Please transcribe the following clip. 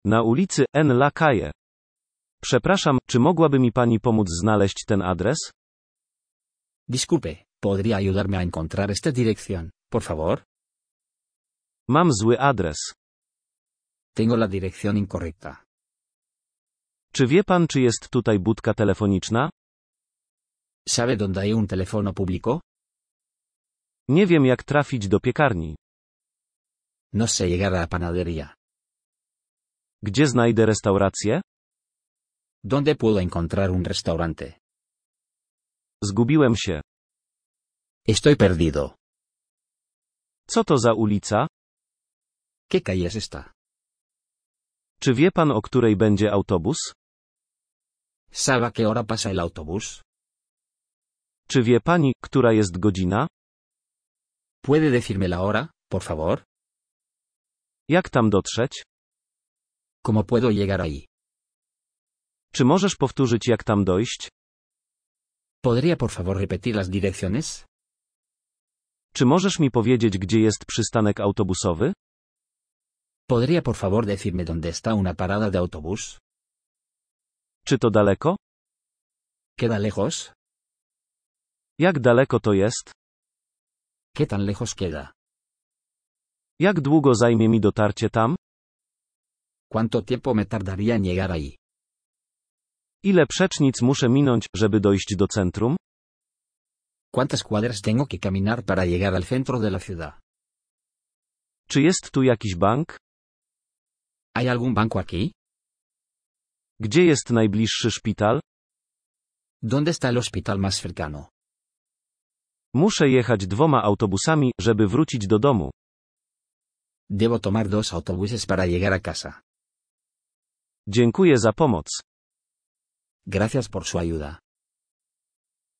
Na ulicy N. La Calle. Przepraszam, czy mogłaby mi pani pomóc znaleźć ten adres? Disculpe, ¿podría ayudarme a encontrar esta dirección, por favor? Mam zły adres. Tengo la dirección incorrecta. Czy wie pan, czy jest tutaj budka telefoniczna? ¿Sabe dónde hay un teléfono público? Nie wiem, jak trafić do piekarni. No sé llegar a la panadería. Gdzie znajdę restaurację? ¿Dónde puedo encontrar un restaurante? Zgubiłem się. Estoy perdido. Co to za ulica? ¿Qué calle es esta? Czy wie pan, o której będzie autobus? ¿Sabe a qué hora pasa el autobús? Czy wie pani, która jest godzina? ¿Puede decirme la hora, por favor? Jak tam dotrzeć? ¿Cómo puedo llegar ahí? Czy możesz powtórzyć, jak tam dojść? ¿Podría por favor repetir las direcciones? Czy możesz mi powiedzieć, gdzie jest przystanek autobusowy? ¿Podría por favor decirme dónde está una parada de autobús? Czy to daleko? ¿Queda lejos? Jak daleko to jest? ¿Qué tan lejos queda? Jak długo zajmie mi dotarcie tam? ¿Cuánto tiempo me tardaría en llegar ahí? Ile przecznic muszę minąć, żeby dojść do centrum? ¿Cuántas cuadras tengo que caminar para llegar al centro de la ciudad? Czy jest tu jakiś bank? ¿Hay algún banco aquí? Gdzie jest najbliższy szpital? ¿Dónde está el hospital más cercano? Muszę jechać 2 autobusami, żeby wrócić do domu. Debo tomar 2 autobuses para llegar a casa. Dziękuję za pomoc. Gracias por su ayuda.